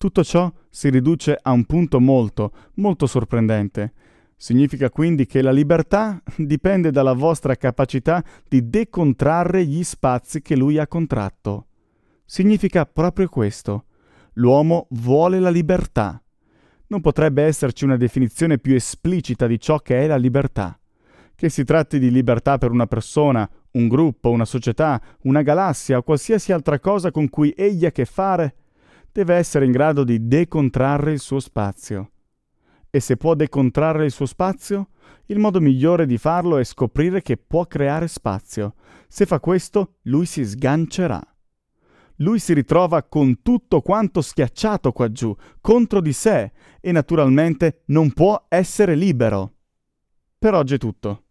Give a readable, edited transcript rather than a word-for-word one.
Tutto ciò si riduce a un punto molto, molto sorprendente. Significa quindi che la libertà dipende dalla vostra capacità di decontrarre gli spazi che lui ha contratto. Significa proprio questo. L'uomo vuole la libertà. Non potrebbe esserci una definizione più esplicita di ciò che è la libertà. Che si tratti di libertà per una persona, un gruppo, una società, una galassia o qualsiasi altra cosa con cui egli ha a che fare, deve essere in grado di decontrarre il suo spazio. E se può decontrarre il suo spazio, il modo migliore di farlo è scoprire che può creare spazio. Se fa questo, lui si sgancerà. Lui si ritrova con tutto quanto schiacciato qua giù, contro di sé, e naturalmente non può essere libero. Per oggi è tutto.